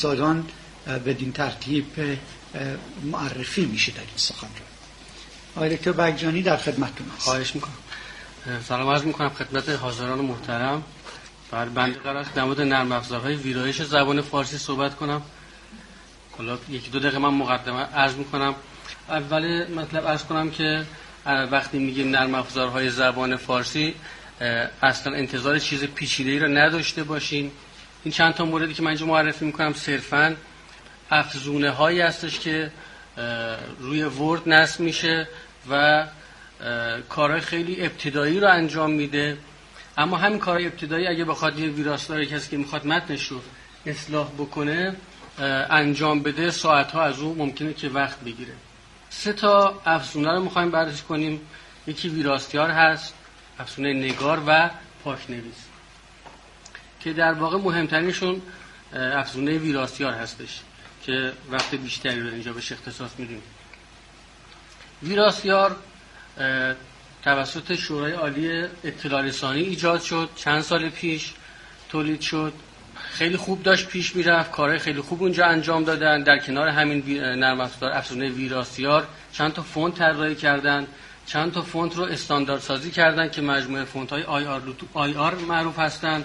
سازان بدین ترتیب معرفی میشه در این سخنرانی. آقای دکتر بگجانی در خدمتتون هست. خواهش میکنم. سلام عرض میکنم خدمت حاضران محترم. بنده قرار است در مورد نرم افزارهای ویرایش زبان فارسی صحبت کنم. حالا یکی دو دقیقه من مقدمه عرض میکنم. اول مطلب عرض کنم که وقتی میگیم نرم افزارهای زبان فارسی اصلا انتظار چیز پیچیده‌ای را نداشته باشین. این چند تا موردی که من اینجا معرفی میکنم صرفاً افزونه هایی هستش که روی ورد نصب میشه و کارهای خیلی ابتدایی رو انجام میده. اما همین کارهای ابتدایی اگه بخواد یه ویراستار کسی که میخواد متنش رو اصلاح بکنه انجام بده، ساعتها از اون ممکنه که وقت بگیره. 3 تا افزونه رو میخوایم بررسی کنیم. یکی ویراستار هست، افزونه نگار و پاک‌نویس که در واقع مهمترینشون افزونه ویراستار هستش که وقت بیشتری رو اینجا بهش اختصاص میدیم. ویراستار توسط شورای عالی اطلاع رسانی ایجاد شد، چند سال پیش تولید شد. خیلی خوب داشت پیش میرفت، کارهای خیلی خوب اونجا انجام دادن. در کنار همین نرم افزار افزونه ویراستار چند تا فونت طراحی کردن، چند تا فونت رو استاندارد سازی کردن که مجموعه فونت های آی آر معروف هستن.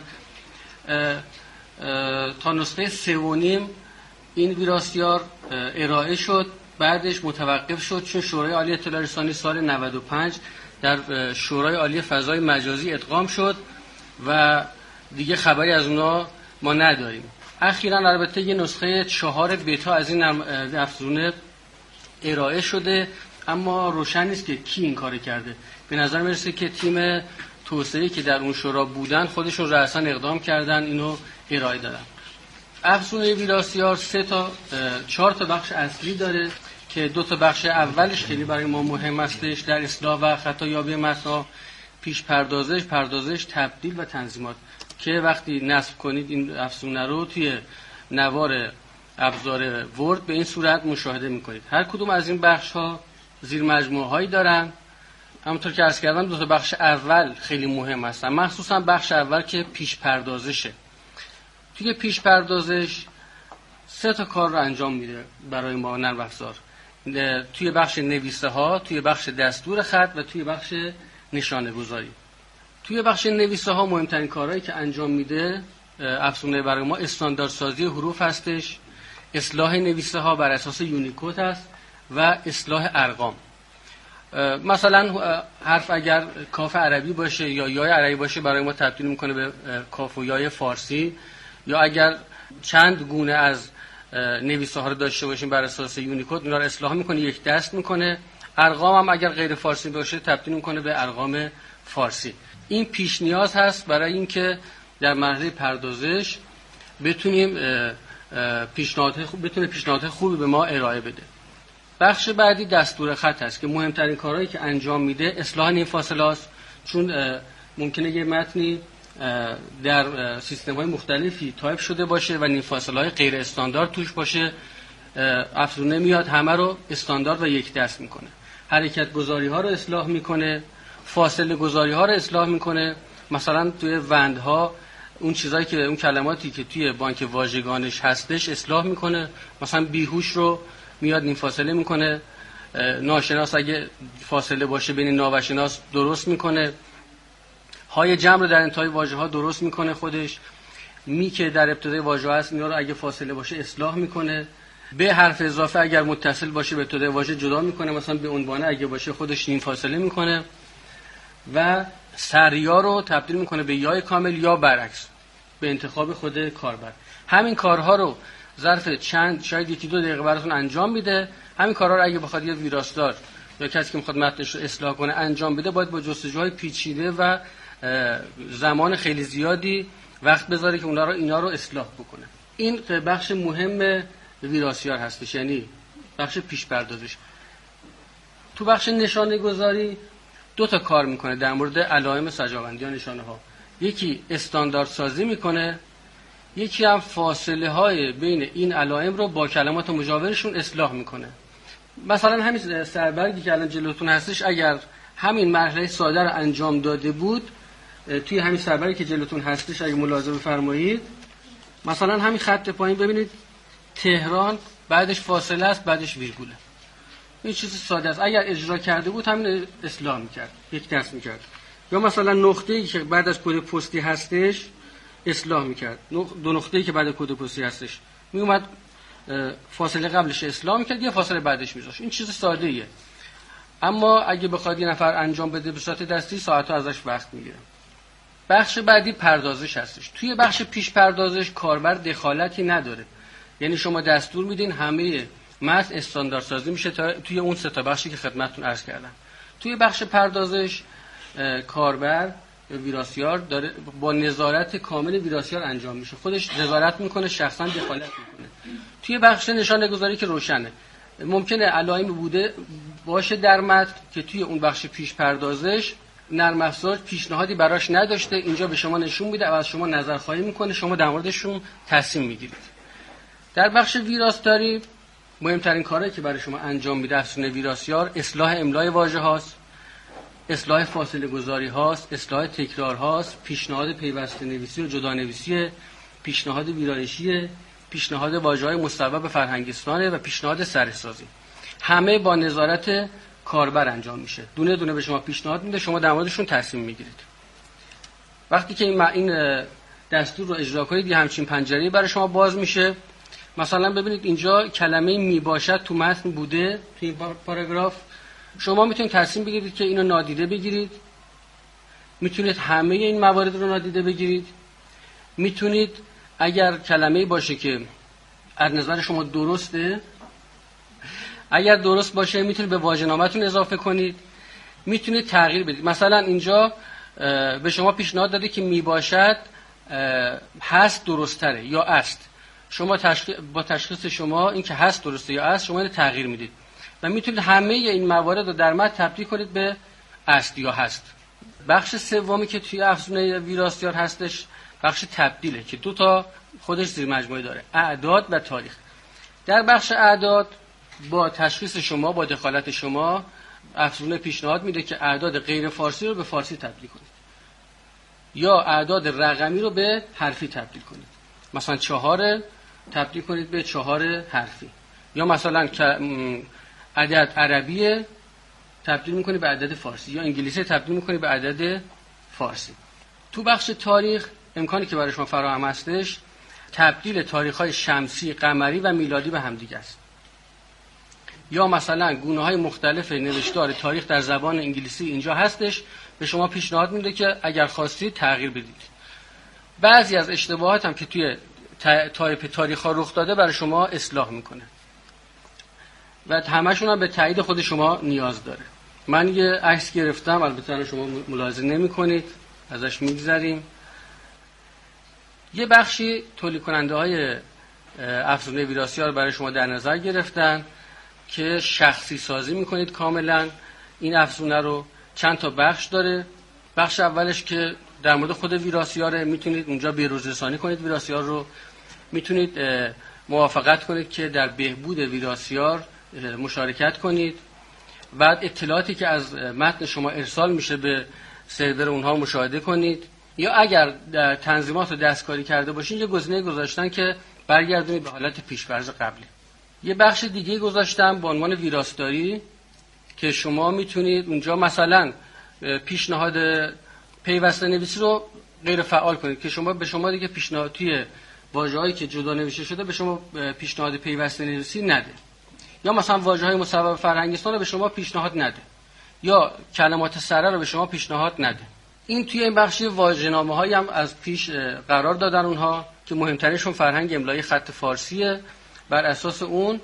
تا نسخه 3.5 این ویراستار ارائه شد، بعدش متوقف شد چون شورای عالی اطلاع رسانی سال 95 در شورای عالی فضای مجازی ادغام شد و دیگه خبری از اونا ما نداریم. اخیراً البته یه نسخه 4 بتا از این افزونه ارائه شده، اما روشن نیست که کی این کار کرده. به نظر میرسه که تیم توسعه‌ای که در اون شورا بودن خودشون رأساً اقدام کردن اینو ارائه دادن. افزونه ویراستار 4 تا بخش اصلی داره که 2 تا بخش اولش خیلی برای ما مهم هستش در اصلاح و خطایابی متن‌ها: پیش پردازش، تبدیل و تنظیمات، که وقتی نصب کنید این افزونه رو توی نوار ابزار ورد به این صورت مشاهده میکنید. هر کدوم از این بخش‌ها زیر مجموعه‌هایی دارن. همونطور که عرض کردم 2 تا بخش اول خیلی مهم هستن، مخصوصا بخش اول که پیش پردازشه. توی پیش پردازش 3 تا کار رو انجام میده برای ما نرم افزار. توی بخش نویسه ها، توی بخش دستور خط و توی بخش نشانه گذاری. توی بخش نویسه ها مهمترین کارهایی که انجام میده افزونه برای ما استانداردسازی حروف هستش، اصلاح نویسه ها بر اساس یونیکد هست و اصلاح ارقام. مثلا حرف اگر کاف عربی باشه یا یای عربی باشه برای ما تبدیل میکنه به کاف و یای فارسی، یا اگر چند گونه از نویسه ها رو داشته باشیم بر اساس یونیکد اونا رو اصلاح میکنه، یک دست میکنه. ارقام هم اگر غیر فارسی باشه تبدیل میکنه به ارقام فارسی. این پیش نیاز هست برای اینکه در مرحله پردازش بتونیم پیشنهادات خوبی به ما ارائه بده. بخش بعدی دستور خط هست که مهمترین کارهایی که انجام میده اصلاح نیم فاصله است، چون ممکنه یه متنی در سیستم‌های مختلفی تایپ شده باشه و نیم فاصله‌های غیر استاندارد توش باشه. افزونه میاد همه رو استاندارد و یک دست میکنه. حرکت گذاری‌ها رو اصلاح میکنه، فاصله گذاری‌ها رو اصلاح میکنه. مثلا توی وندها اون کلماتی که توی بانک واژگانش هستش اصلاح میکنه. مثلا بیهوش رو میاد نیم فاصله میکنه. ناشناس اگه فاصله باشه بین ناوشناس درست میکنه. های جمع رو در انتهای واژه ها درست میکنه خودش. می که در ابتدای واژه هست اینا رو اگه فاصله باشه اصلاح میکنه. به حرف اضافه اگر متصل باشه به ابتدای واژه جدا میکنه، مثلا به عنوانه اگه باشه خودش نیم فاصله میکنه. و سریا رو تبدیل میکنه به یای کامل یا برعکس به انتخاب خود کاربر. همین کارها رو ظرف شاید 1-2 دقیقه براتون انجام میده. همین کارها رو اگه بخواد یه ویراستار یا کسی که میخواد متنش رو اصلاح کنه انجام بده، باید با جستجوهای پیچیده و زمان خیلی زیادی وقت بذاره که اینا رو اصلاح بکنه. این بخش مهم ویراستار هستش، یعنی بخش پیش پردازش. تو بخش نشانه گذاری 2 تا کار میکنه در مورد علائم سجاوندی یا نشانه ها. یکی استاندارد سازی میکنه، یکی هم فاصله های بین این علائم رو با کلمات مجاورشون اصلاح میکنه. مثلا همین سربرگی که الان جلوتون هستش اگر همین مرحله ساده رو انجام داده بود، توی همین سربرگی که جلوتون هستش اگه ملاحظه بفرمایید، مثلا همین خط پایین ببینید تهران بعدش فاصله است، بعدش ویرگوله. این چیز ساده است. اگر اجرا کرده بود همین اصلاح میکرد، یک دست میکرد. یا مثلا نقطه‌ای که بعد از کد پستی هستش اصلاح میکرد، دو نقطه‌ای که بعد کد پستی هستش میومد فاصله قبلش اصلاح میکرد یا فاصله بعدش میذاشت. این چیز ساده ایه. اما اگه بخواد یه نفر انجام بده به صورت دستی ساعت‌ها ازش وقت میگیره. بخش بعدی پردازش هستش. توی بخش پیش پردازش کاربر دخالتی نداره. یعنی شما دستور میدین همه متن استانداردسازی میشه توی اون سه تا بخشی که خدمتتون عرض کردم. توی بخش پردازش کاربر ویراسیار داره با نظارت کامل ویراسیار انجام میشه. خودش نظارت میکنه، شخصا دخالت میکنه. توی بخش نشانه گذاری که روشنه. ممکنه علائمی بوده باشه در متن که توی اون بخش پیش پردازش نرم افزار پیشنهادی براش نداشته، اینجا به شما نشون میده و از شما نظرخواهی میکنه، شما در موردشون تصمیم میگیرید. در بخش ویراستاری مهمترین کاری که برای شما انجام میده افزون ویراسیار اصلاح املای واژه هاست، اصلاح فاصله گذاری هاست، اصلاح تکرار هاست، پیشنهاد پیوسته نویسی و جدا نویسی، پیشنهاد ویرایشی، پیشنهاد واژه‌های مستبب فرهنگستانه و پیشنهاد سرسازی. همه با نظارت کاربر انجام میشه. دونه دونه به شما پیشنهاد میده، شما در موردشون تصمیم میگیرید. وقتی که این دستور رو اجرا کنید یه همچین پنجره‌ای برای شما باز میشه. مثلا ببینید اینجا کلمه میباشد تو متن بوده، تو این پاراگراف. شما میتونید تصمیم بگیرید که اینو نادیده بگیرید، میتونید همه این موارد رو نادیده بگیرید، میتونید اگر کلمه‌ای باشه که از نظر شما درسته، اگر درست باشه میتونید به واژه‌نامه‌تون اضافه کنید، میتونید تغییر بدید. مثلا اینجا به شما پیشنهاد داده که میباشد هست درست‌تره یا است. شما با تشخیص شما این که هست درسته یا است شما اینو تغییر میدید و میتونید همه این موارد رو در متن تبدیل کنید به است یا هست. بخش سومی که توی افزونه ویراستار هستش بخش تبدیله که دو تا خودش زیر مجموعه داره، اعداد و تاریخ. در بخش اعداد با تشخیص شما، با دخالت شما، افزونه پیشنهاد میده که اعداد غیر فارسی رو به فارسی تبدیل کنید یا اعداد رقمی رو به حرفی تبدیل کنید. مثلا 4 تبدیل کنید به 4 حرفی، یا مثلا عدد عربی تبدیل میکنید به عدد فارسی، یا انگلیسی تبدیل میکنید به عدد فارسی. تو بخش تاریخ امکانی که برای شما فراهم هستش تبدیل تاریخ‌های شمسی، قمری و میلادی به هم دیگه است. یا مثلا گونه‌های مختلف نوشتار تاریخ در زبان انگلیسی اینجا هستش، به شما پیشنهاد میده که اگر خواستید تغییر بدید. بعضی از اشتباهات هم که توی تایپ تاریخ‌ها رخ داده برای شما اصلاح میکنه و همشون هم به تایید خود شما نیاز داره. من یه عکس گرفتم، البته شما ملاحظه نمی‌کنید، ازش میگذریم. یه بخشی تولید کننده‌های افزونه ویراسیار برای شما در نظر گرفتن که شخصی سازی میکنید کاملا این افزونه رو. چند تا بخش داره. بخش اولش که در مورد خود ویراسیاره، میتونید اونجا به‌روزرسانی کنید ویراسیار رو، میتونید موافقت کنید که در بهبود ویراسیار مشارکت کنید. بعد اطلاعاتی که از متن شما ارسال میشه به سرور اونها مشاهده کنید، یا اگر در تنظیمات رو دستکاری کرده باشین یه گزینه گذاشتن که برگردونید به حالت پیش‌فرض قبلی. یه بخش دیگه گذاشتم با عنوان ویراستاری که شما میتونید اونجا مثلا پیشنهاد پیوسته نویسی رو غیر فعال کنید که به شما دیگه پیشنهاد توی واژه‌هایی که جدا نوشته شده به شما پیشنهاد پیوسته نویسی نده، یا مثلا واژه‌های مصوب فرهنگستان رو به شما پیشنهاد نده، یا کلمات سره رو به شما پیشنهاد نده. این توی این بخش واژه‌نامه‌هایی هم از پیش قرار دادن اونها که مهمترینشون فرهنگ املایی خط فارسیه. بر اساس اون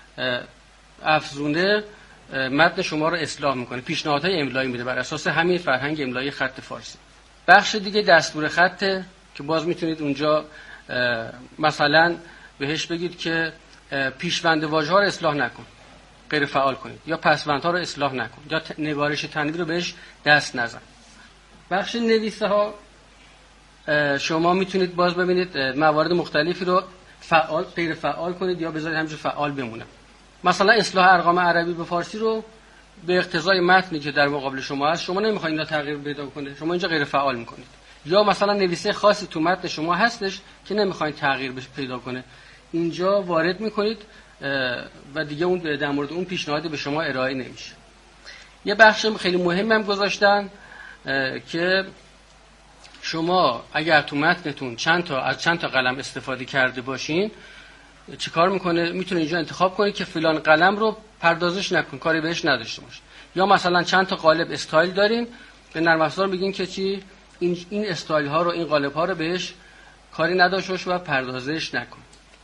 افزونه متن شما رو اصلاح میکنه، پیشنهادهای املایی میده بر اساس همین فرهنگ املایی خط فارسی. بخش دیگه دستور خطه که باز میتونید اونجا مثلا بهش بگید که پیشوند واژه‌ها رو اصلاح نکن، غیر فعال کنید، یا پسوندها رو اصلاح نکن، یا نگارش تنوین رو بهش دست نزن. بخش نویسه ها شما میتونید باز ببینید موارد مختلفی رو فعال، غیر فعال کنید یا بذارید همینجور فعال بمونه. مثلا اصلاح ارقام عربی به فارسی رو به اقتضای متنی که در مقابل شما هست شما نمیخواید اینا تغییر پیدا کنه، شما اینجا غیر فعال میکنید. یا مثلا نویسه خاصی تو متن شما هستش که نمیخواید تغییر پیدا کنه، اینجا وارد میکنید و دیگه اون در مورد اون پیشنهاد به شما ارائه نمیشه. یه بخش خیلی مهمم گذاشتن که شما اگر تو متنتون از چند تا قلم استفاده کرده باشین چیکار میکنه؟ میتونه اینجا انتخاب کنید که فلان قلم رو پردازش نکن، کاری بهش نداشته باش. یا مثلا چند تا قالب استایل دارین، به نرم افزار میگین که چی این استایل ها رو، این قالب ها رو بهش کاری نداشته باش و پردازش نکن.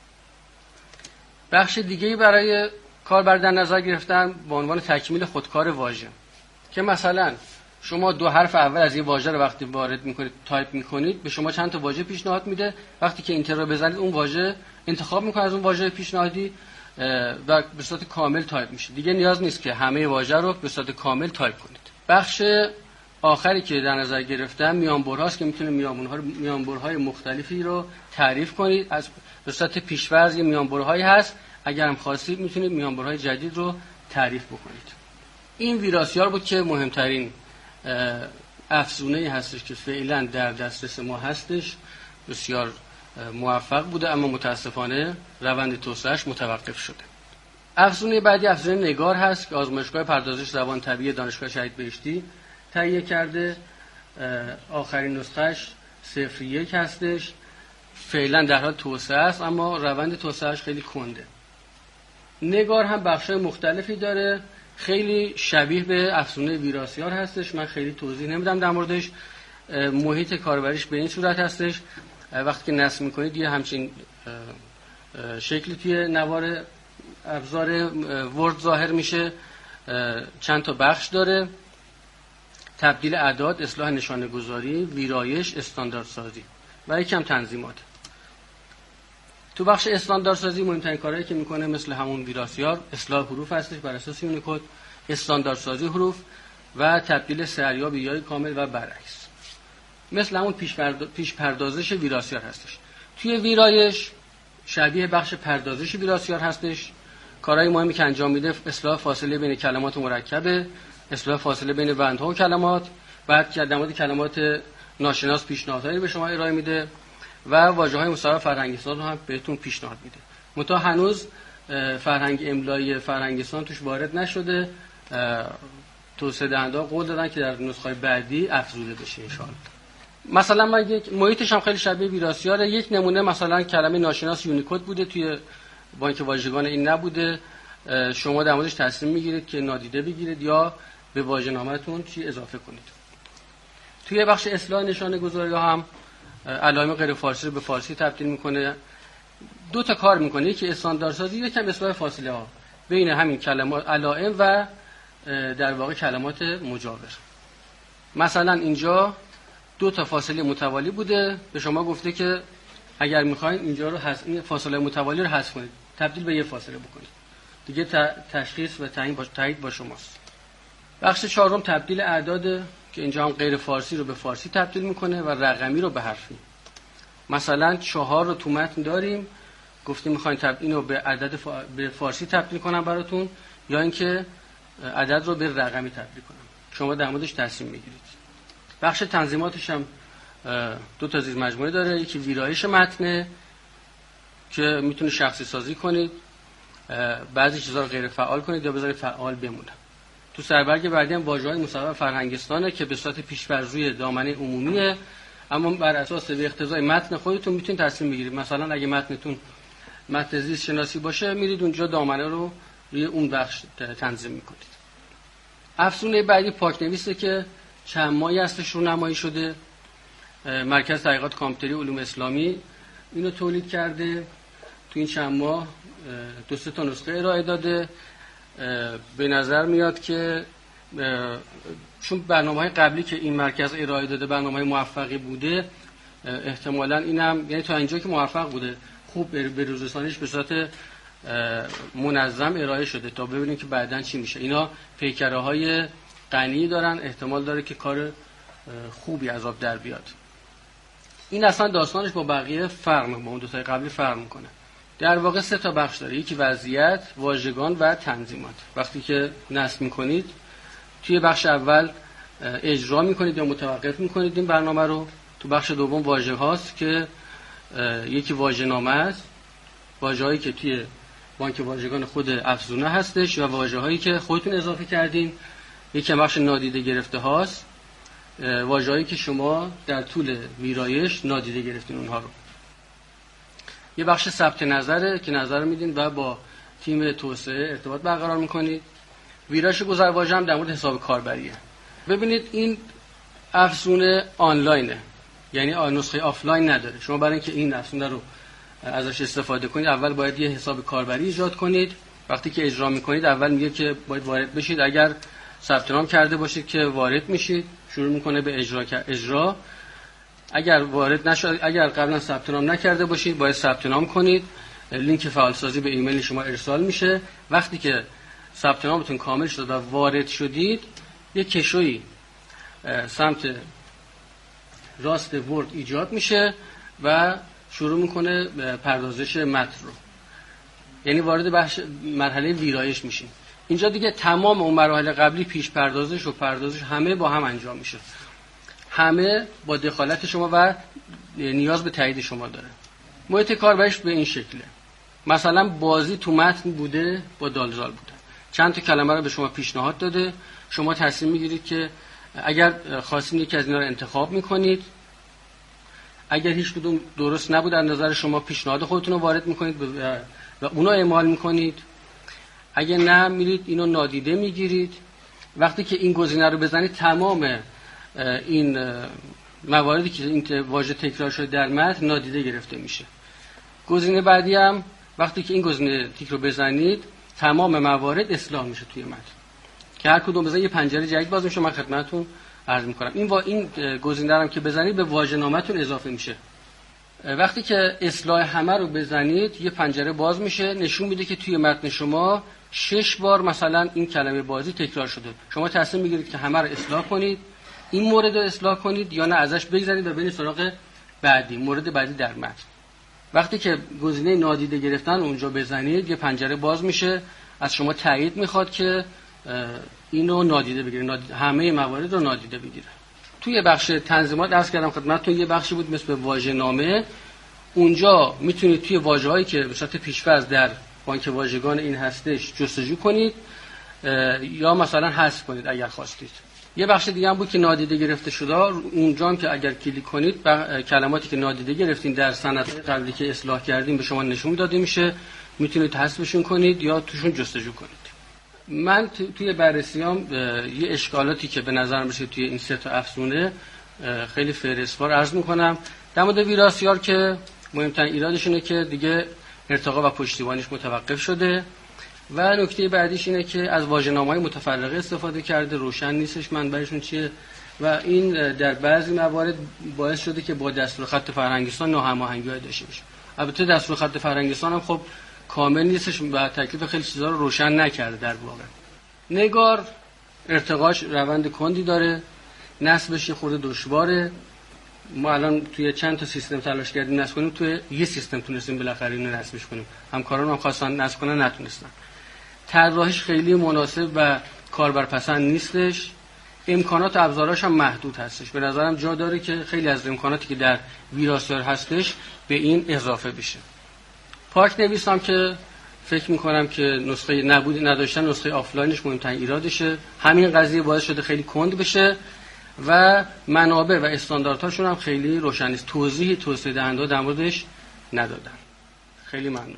بخش دیگه‌ای برای کاربر در نظر گرفتن به عنوان تکمیل خودکار واژه، که مثلا شما 2 حرف اول از یه واژه رو وقتی وارد میکنید، تایپ میکنید، به شما چند تا واژه پیشنهاد میده. وقتی که اینتر رو بزنید اون واژه انتخاب میکنه از اون واژه پیشنهادی و به صورت کامل تایپ میشه. دیگه نیاز نیست که همه واژه رو به صورت کامل تایپ کنید. بخش آخری که در نظر گرفتم میانبرهاست که میتونه میانبرهای مختلفی رو تعریف کنید. از به صورت پیش‌فرض یه میانبرهایی هست، اگر هم خواستید میتونید میانبرهای جدید رو تعریف بکنید. این ویراسیار بود که مهمترین افزونه‌ای هستش که فعلا در دسترس ما هستش. بسیار موفق بوده اما متاسفانه روند توسعه‌اش متوقف شده. افزونه بعدی افزونه نگار هست که آزمایشگاه پردازش زبان طبیعی دانشگاه شهید بهشتی تهیه کرده. آخرین نسخه‌اش 01 هستش. فعلا در حال توسعه است اما روند توسعه‌اش خیلی کنده. نگار هم بخش‌های مختلفی داره، خیلی شبیه به افزونه ویراسیار هستش. من خیلی توضیح نمیدم در موردش. محیط کاربریش به این صورت هستش، وقتی که نصب میکنید یه همچین شکلی توی نوار ابزار ورد ظاهر میشه. چند تا بخش داره: تبدیل اعداد، اصلاح نشانه گذاری، ویرایش، استانداردسازی و یکم تنظیمات. تو بخش استانداردسازی مهمترین کارهایی که میکنه مثل همون ویراسیار اصلاح حروف هستش بر اساس یونیکد، استانداردسازی حروف و تبدیل سریع به یای کامل و برعکس. مثل همون پیش پردازش ویراسیار هستش. توی ویرایش شبیه بخش پردازش ویراسیار هستش. کارهای مهمی که انجام میده اصلاح فاصله بین کلمات مرکبه، اصلاح فاصله بین بندها و کلمات، بعد که در مورد کلمات ناشناس پیشنهادهایی به شما ارائه میده و واژه‌های مستعار فرهنگستان رو هم بهتون پیشنهاد میده. منتها هنوز فرهنگ املایی فرهنگستان توش وارد نشده. توسعه دهنده قول دادن که در نسخه‌های بعدی افزوده بشه ان شاءالله. مثلا من یک محیطش هم خیلی شبیه ویراسیاره. یک نمونه مثلا کلمه ناشناس یونیکد بوده، توی با اینکه واژگان این نبوده شما در موردش تصمیم میگیرید که نادیده بگیرید یا به واژه‌نامه‌تون چی اضافه کنید. توی بخش اصلاح نشانه گذاری هم علائم غیر فارسی رو به فارسی تبدیل میکنه. 2 تا کار میکنه، یکی استانداردسازی، یکم اصلاح فاصله ها بین همین کلمات علائم و در واقع کلمات مجاور. مثلا اینجا 2 تا فاصله متوالی بوده، به شما گفته که اگر میخواین اینجا رو این فاصله متوالی رو حذف کنید، تبدیل به یه فاصله بکنید. دیگه تشخیص و تایید با شماست. بخش 4 تبدیل اعداد که اینجا هم غیر فارسی رو به فارسی تبدیل میکنه و رقمی رو به حرفی. مثلا 4 رو تو متن داریم، گفتیم میخواین اینو به عدد به فارسی تبدیل کنم براتون یا اینکه عدد رو به رقمی تبدیل کنم. شما در موردش تصمیم میگیرید. بخش تنظیماتش هم 2 تا زیر مجموعه داره. یکی ویرایش متنه که میتونه شخصی سازی کنید، بعضی چیزا رو غیر فعال کنید یا بذارید فعال بمونه. تو سربرگ بعدی هم واژه‌های مصوب فرهنگستانه که به صورت پیش‌فرض روی دامنه عمومیه، اما بر اساس به اقتضای متن خودتون میتونید تصمیم بگیرید. مثلا اگه متنتون متن زیست شناسی باشه میرید اونجا دامنه رو روی اون بخش تنظیم میکنید. افزونه بعدی پاک‌نویسه که چند ماهی هستش رونمایی شده. مرکز تحقیقات کامپیوتری علوم اسلامی اینو تولید کرده. تو این چند ماه 2-3 تا نسخه ارائه داده. به نظر میاد که چون برنامه‌های قبلی که این مرکز ارائه داده برنامه‌های موفقی بوده، احتمالاً اینم یعنی تا اینجا که موفق بوده خوب به روزرسانیش به صورت منظم ارائه شده تا ببینیم که بعداً چی میشه. اینا پیکره‌های غنی دارن، احتمال داره که کار خوبی از آب در بیاد. این اصلا داستانش با بقیه فرق می‌کنه، با اون 2 تا قبلی فرق می‌کنه. در واقع 3 تا بخش داره. یکی وضعیت، واژگان و تنظیمات. وقتی که نصب می‌کنید توی بخش اول اجرا می‌کنید یا متوقف می‌کنید این برنامه رو. تو بخش دوم واژه هاست که یکی واژه‌نامه است واژه‌هایی که توی بانک واژگان خود افزونه هستش یا واژه‌هایی که خودتون اضافه کردین. یکی بخش نادیده گرفته هاست، واژه‌هایی که شما در طول ویرایش نادیده گرفتین اونها رو. یه بخش ثبت نظره که نظر میدین و با تیم توسعه ارتباط برقرار میکنید. ویرایش گذر واژه هم در مورد حساب کاربریه. ببینید این افزونه آنلاینه، یعنی نسخه آفلاین نداره. شما برای اینکه این افزونه رو ازش استفاده کنید اول باید یه حساب کاربری ایجاد کنید. وقتی که اجرا میکنید اول میگه که باید وارد بشید. اگر ثبت نام کرده باشید که وارد میشید، شروع میکنه به اجرا. اگر وارد نشد، اگر قبلا ثبت نام نکرده باشید باید ثبت نام کنید. لینک فعالسازی به ایمیل شما ارسال میشه. وقتی که ثبت نامتون کامل شد و وارد شدید، یک کشویی سمت راست ورد ایجاد میشه و شروع میکنه پردازش متن رو، یعنی وارد بخش مرحله ویرایش میشین. اینجا دیگه تمام اون مراحل قبلی پیش پردازش و پردازش همه با هم انجام میشه، همه با دخالت شما و نیاز به تایید شما داره. محیط کاربریش به این شکله. مثلا بازی تو متن بوده با دالزال بوده، چند تا کلمه رو به شما پیشنهاد داده، شما تصمیم میگیرید که اگر خواستین یکی از اینا رو انتخاب میکنید، اگر هیچ کدوم درست نبود در نظر شما پیشنهاد خودتون رو وارد میکنید و اونو اعمال میکنید. اگر نه میرید اینو نادیده میگیرید. وقتی که این گزینه رو بزنید تمام این مواردی که این واژه تکرار شده در متن نادیده گرفته میشه. گزینه بعدی هم وقتی که این گزینه تیک رو بزنید تمام موارد اصلاح میشه توی متن که هر کدوم بزنید یه پنجره جدید باز میشه. من خدمتتون عرض میکنم این گزینه رو که بزنید به واژه‌نامه‌تون اضافه میشه. وقتی که اصلاح همه رو بزنید یه پنجره باز میشه، نشون میده که توی متن شما 6 بار مثلا این کلمه بازی تکرار شده. شما تصمیم میگیرید که همه رو اصلاح کنید، این مورد رو اصلاح کنید یا نه ازش بگذرید و برید سراغ مورد بعدی در متن. وقتی که گزینه نادیده گرفتن اونجا بزنید یه پنجره باز میشه، از شما تایید میخواد که اینو نادیده بگیرید، همه موارد رو نادیده بگیره. توی بخش تنظیمات عرض کردم خدمتتون یه بخشی بود مثل واژه‌نامه. اونجا میتونید توی واژه‌هایی که به صورت پیش‌فرض در بانک واژگان این هستش جستجو کنید یا مثلا حذف کنید اگر خواستید. یه بخش دیگه هم بود که نادیده گرفته شده. اونجا هم که اگر کلیک کنید کلماتی که نادیده گرفتین در سند قبلی که اصلاح کردین به شما نشون داده میشه، میتونید حذفشون کنید یا توشون جستجو کنید. من توی بررسیام یه اشکالاتی که به نظر میاد توی این سه تا افزونه خیلی فهرستوار عرض میکنم. در مورد ویراستیار که مهمترین ایرادش اینه که دیگه ارتقا و پشتیبانیش متوقف شده و نکته بعدیش اینه که از واژه‌نامه‌های متفرقه استفاده کرده، روشن نیستش منبعشون چیه و این در بعضی موارد باعث شده که با دستور خط فرهنگستان ناهماهنگی‌های داشته باشه. البته دستور خط فرهنگستان هم خب کامل نیستش و تکلیف خیلی چیزا رو روشن نکرده. در واقع نگار ارتقاش روند کندی داره، نصبش خورده دشواره. ما الان توی چند تا سیستم تلاش کردیم نصب کنیم، توی یه سیستم تونستیم بالاخره اینو نصبش کنیم. همکاران هم خواستن نصب کنن نتونستن. طراحیش خیلی مناسب و کاربرپسند نیستش. امکانات و ابزاراش هم محدود هستش. به نظرم جا داره که خیلی از امکاناتی که در ویراستیار هستش به این اضافه بشه. پاک نویس هم که فکر میکنم که نسخه نداشتن نسخه آفلاینش مهمترین ایرادشه. همین قضیه باعث شده خیلی کند بشه و منابع و استانداردهاشون هم خیلی روشن نیست. توضیحی توسعه دهنده در موردش ندادن. خیلی ممنونم.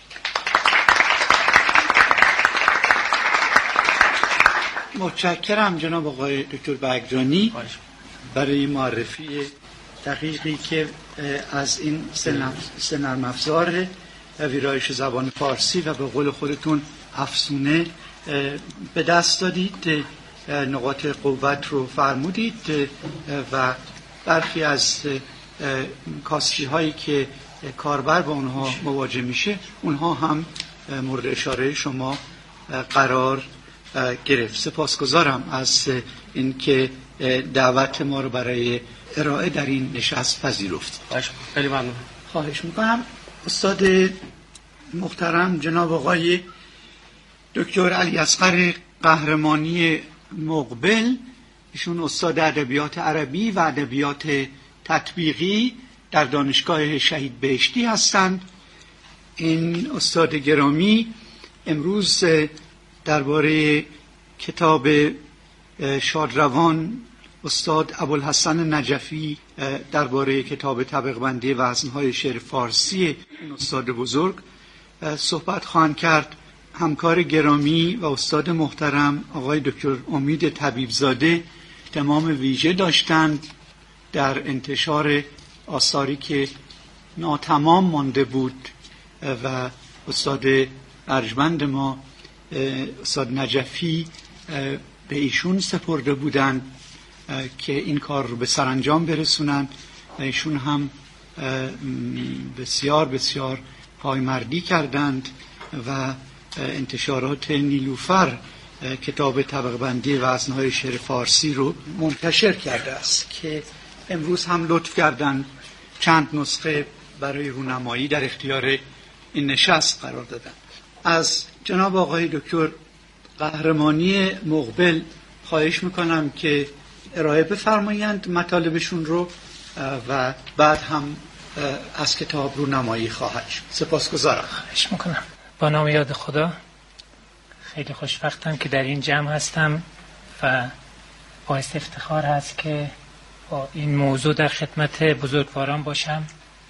متشکرم جناب آقای دکتر بگجانی برای معرفی دقیقی که از این سه نرم افزار ویرایش زبان فارسی و به قول خودتون افزونه به دست دادید. نقاط قوت رو فرمودید و برخی از کاستی هایی که کاربر با اونها مواجه میشه اونها هم مورد اشاره شما قرار گرفت. سپاسگزارم از اینکه دعوت ما رو برای ارائه در این نشست پذیرفتید. خیلی ممنون. خواهش میکنم. استاد محترم جناب آقای دکتر علی اصغر قهرمانی مقبل، ایشون استاد ادبیات عربی و ادبیات تطبیقی در دانشگاه شهید بهشتی هستند. این استاد گرامی امروز درباره کتاب شادروان استاد ابوالحسن نجفی درباره کتاب طبقه بندی وزن‌های شعر فارسی این استاد بزرگ صحبت خواهند کرد. همکار گرامی و استاد محترم آقای دکتر امید طبیبزاده اهتمام ویژه داشتند در انتشار آثاری که ناتمام مانده بود و استاد ارجمند ما استاد نجفی به ایشون سپرده بودند که این کار رو به سرانجام برسونند و ایشون هم بسیار بسیار پایمردی کردند و انتشارات نیلوفر کتاب طبقه بندی وزن‌های شعر فارسی رو منتشر کرده است که امروز هم لطف کردند چند نسخه برای رونمایی در اختیار این نشست قرار دادن. از جناب آقای دکتر قهرمانی مقبل خواهش میکنم که ارائه بفرمایند مطالبشون رو و بعد هم از کتاب رونمایی خواهد شد. سپاسگزارم. خواهش میکنم. با نام یاد خدا. خیلی خوشوقتم که در این جمع هستم و باعث افتخار هست که با این موضوع در خدمت بزرگواران باشم.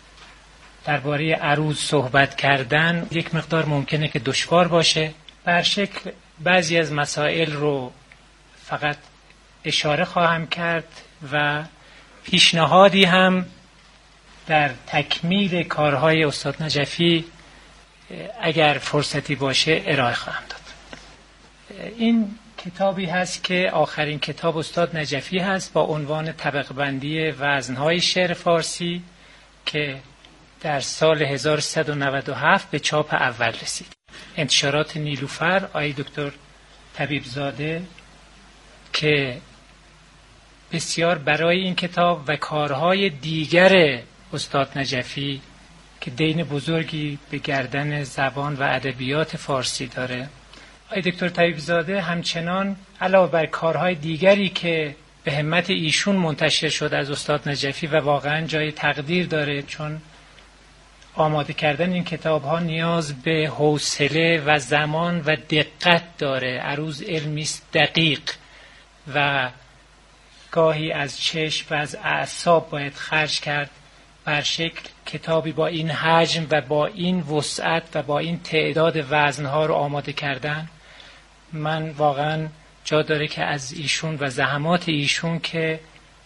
درباره عروض صحبت کردن یک مقدار ممکنه که دشوار باشه. به هر شکل بعضی از مسائل رو فقط اشاره خواهم کرد و پیشنهادی هم در تکمیل کارهای استاد نجفی اگر فرصتی باشه ارائه خواهم داد. این کتابی هست که آخرین کتاب استاد نجفی هست با عنوان طبقه بندی وزن‌های شعر فارسی که در سال 1397 به چاپ اول رسید. انتشارات نیلوفر آقای دکتر طبیبزاده که بسیار برای این کتاب و کارهای دیگر استاد نجفی که دین بزرگی به گردن زبان و ادبیات فارسی داره، آقای دکتر طبیبزاده همچنان علاوه بر کارهای دیگری که به همت ایشون منتشر شد از استاد نجفی و واقعا جای تقدیر داره، چون آماده کردن این کتاب ها نیاز به حوصله و زمان و دقت داره. عروض علمی است دقیق و گاهی از چشم و از اعصاب باید خرج کرد. بر شکل کتابی با این حجم و با این وسعت و با این تعداد وزنها رو آماده کردن، من واقعا جا داره که از ایشون و زحمات ایشون که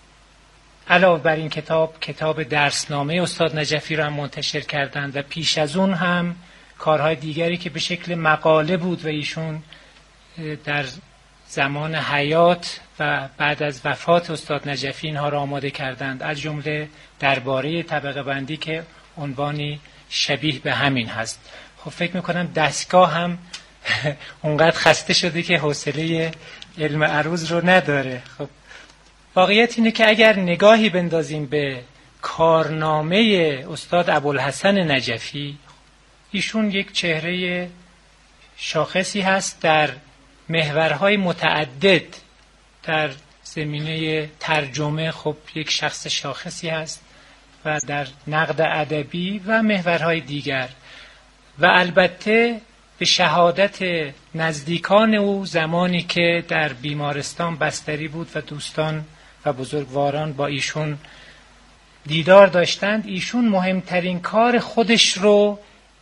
علاوه بر این کتاب درسنامه استاد نجفی رو هم منتشر کردند و پیش از اون هم کارهای دیگری که به شکل مقاله بود و ایشون در زمان حیات و بعد از وفات استاد نجفی اینها را آماده کردند، از جمله درباره طبقه بندی که عنوانی شبیه به همین هست. خب فکر میکنم دستگاه هم اونقدر خسته شده که حوصله علم عروض رو نداره. خب واقعیت اینه که اگر نگاهی بندازیم به کارنامه استاد ابوالحسن نجفی، ایشون یک چهره شاخصی هست در محورهای متعدد. در زمینه ترجمه خب یک شخص شاخصی هست و در نقد ادبی و محورهای دیگر، و البته به شهادت نزدیکان او زمانی که در بیمارستان بستری بود و دوستان و بزرگواران با ایشون دیدار داشتند، ایشون مهمترین کار خودش رو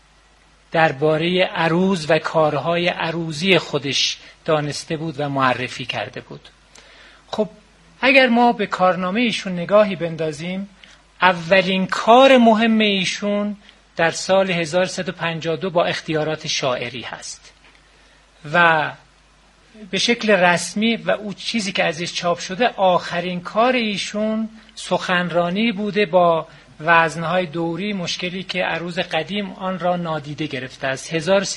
درباره عروض و کارهای عروضی خودش دانسته بود و معرفی کرده بود. خب اگر ما به کارنامه ایشون نگاهی بندازیم، اولین کار مهم ایشون در سال 1352 با اختیارات شاعری هست و به شکل رسمی و اون چیزی که ازش چاپ شده آخرین کار ایشون سخنرانی بوده با وزنهای دوری، مشکلی که عروض قدیم آن را نادیده گرفته است.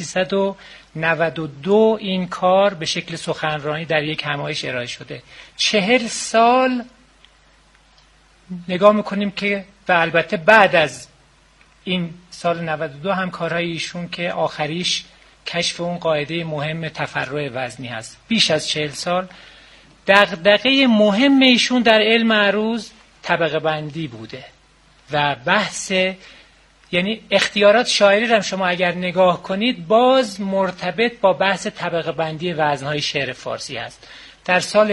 1392 این کار به شکل سخنرانی در یک همایش ارائه شده. 40 سال نگاه میکنیم که و البته بعد از این سال 92 هم کارهای ایشون که آخریش کشف اون قاعده مهم تفرع وزنی هست. بیش از 40 سال دغدغه مهم ایشون در علم عروض طبقه بندی بوده و بحث یعنی اختیارات شاعری رو شما اگر نگاه کنید باز مرتبط با بحث طبقه بندی وزنهای شعر فارسی هست. در سال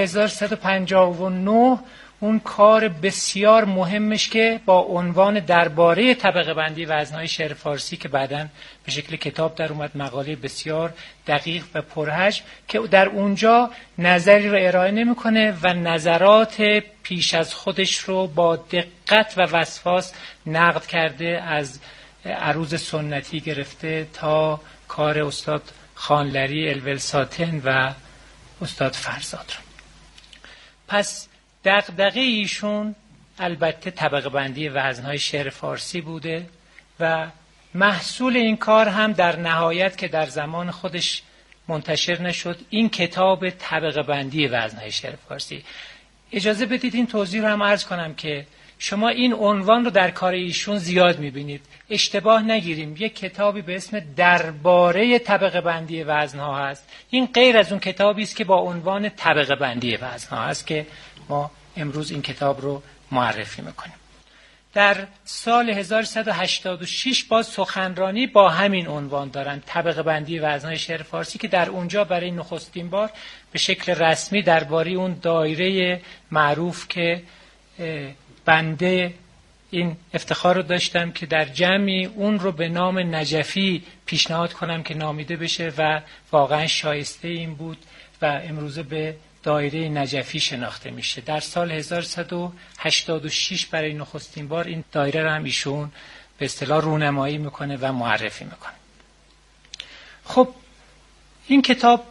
1359 اون کار بسیار مهمش که با عنوان درباره طبقه بندی وزنهای شعر فارسی که بعداً به شکل کتاب در اومد، مقاله بسیار دقیق و پرحجم که در اونجا نظری رو ارائه نمیکنه و نظرات پیش از خودش رو با دقت و وسواس نقد کرده، از عروض سنتی گرفته تا کار استاد خانلری، الولساتن و استاد فرزاد رو. پس دغدغه ایشون البته طبقه بندی وزنهای شعر فارسی بوده و محصول این کار هم در نهایت که در زمان خودش منتشر نشد این کتاب طبقه بندی وزنهای شعر فارسی. اجازه بدید این توضیح رو هم عرض کنم که شما این عنوان رو در کار ایشون زیاد میبینید. اشتباه نگیریم، یک کتابی به اسم درباره طبقه بندی وزنها هست. این غیر از اون کتابی است که با عنوان طبقه بندی وزنها هست که ما امروز این کتاب رو معرفی میکنیم. در سال 1186 باز سخنرانی با همین عنوان دارن، طبقه بندی وزنهای شعر فارسی، که در اونجا برای نخستین بار به شکل رسمی درباره اون دایره معروف که بنده این افتخار رو داشتم که در جمعی اون رو به نام نجفی پیشنهاد کنم که نامیده بشه و واقعا شایسته این بود و امروزه به دایره نجفی شناخته میشه. در سال 1186 برای نخستین بار این دایره رو هم ایشون به اصطلاح رونمایی میکنه و معرفی میکنه. خب این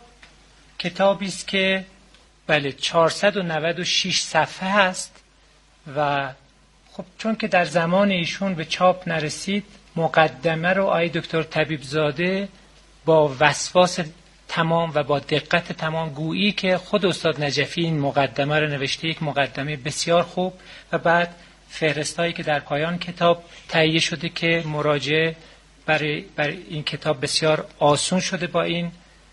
کتابی است که بله 496 صفحه هست و خب چون که در زمان ایشون به چاپ نرسید، مقدمه رو آقای دکتر طبیبزاده با وسواس تمام و با دقت تمام، گویی که خود استاد نجفی این مقدمه رو نوشته، یک مقدمه بسیار خوب، و بعد فهرستایی که در پایان کتاب تهیه شده که مراجعه برای این کتاب بسیار آسون شده با این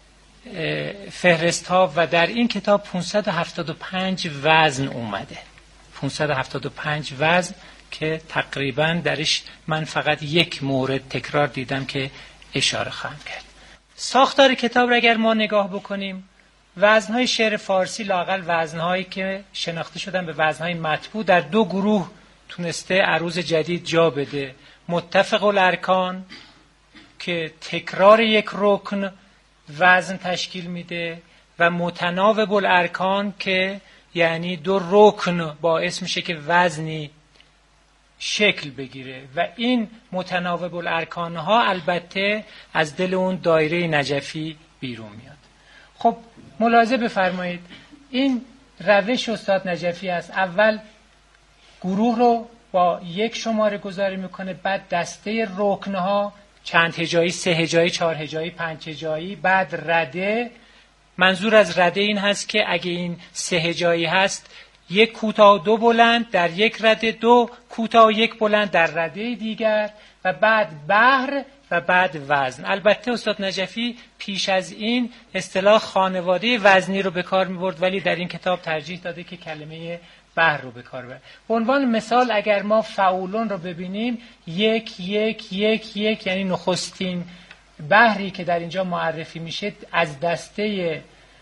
فهرست ها. و در این کتاب 575 وزن اومده، 575 وزن که تقریبا درش من فقط یک مورد تکرار دیدم که اشاره خواهم کرد. ساختار کتاب را اگر ما نگاه بکنیم، وزنهای شعر فارسی لااقل وزنهایی که شناخته شدن به وزنهای مطبوع در دو گروه تونسته عروض جدید جا بده: متفق الارکان که تکرار یک رکن وزن تشکیل میده و متناوب الارکان که یعنی دو رکن باعث میشه که وزنی شکل بگیره. و این متناوب الارکان ها البته از دل اون دایره نجفی بیرون میاد. خب ملاحظه بفرمایید این روش استاد نجفی است. اول گروه رو با یک شماره گذاری میکنه، بعد دسته رکنها، چند هجایی، 3 هجایی، 4 هجایی، 5 هجایی، بعد رده. منظور از رده این هست که اگه این 3 هجایی هست، یک کوتاه 2 بلند در یک رده، 2 کوتاه 1 بلند در رده دیگر، و بعد بحر و بعد وزن. البته استاد نجفی پیش از این اصطلاح خانواده وزنی رو به کار می‌برد، ولی در این کتاب ترجیح داده که کلمه بحر رو به کار ببره. به عنوان مثال اگر ما فعولون رو ببینیم، 1 1 1 1 یعنی نخستین بحری که در اینجا معرفی میشه از دسته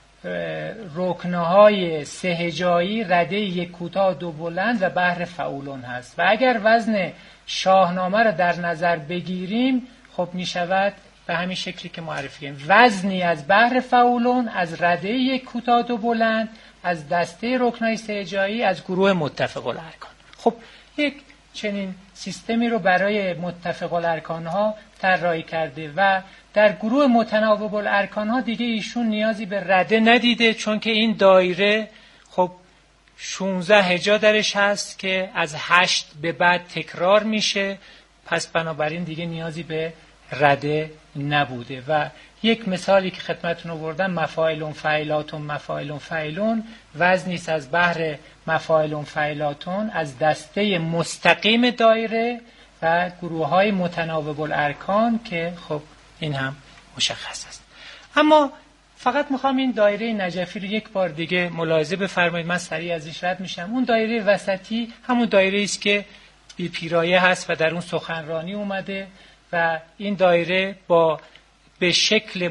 رکنهای 3 هجایی، رده 1 کوتاه 2 بلند و بحر فعولون هست. و اگر وزن شاهنامه رو در نظر بگیریم، خب می شود به همین شکلی که معرفی کردیم: وزنی از بحر فعولون، از رده 1 کوتاه 2 بلند، از دسته رکنهای 3 هجایی، از گروه متفق الارکان. خب یک چنین سیستمی رو برای متفق الارکان ها طراحی کرده و در گروه متناوب الارکان ها دیگه ایشون نیازی به رده ندیده، چون که این دایره خب 16 هجا درش هست که از 8 به بعد تکرار میشه، پس بنابراین دیگه نیازی به رده نبوده. و یک مثالی که خدمتتون آوردم: مفاعلون فعلاتون مفاعلون فعلون، وزنی است از بحر مفاعلون فعلاتون، از دسته مستقیم دایره و گروه های متناوب الارکان که خب این هم مشخص است. اما فقط میخوام این دایره نجفی رو یک بار دیگه ملاحظه بفرمایید، من سریع ازش رد میشم. اون دایره وسطی همون دایره است که بی پیرایه هست و در اون سخنرانی اومده و این دایره به شکل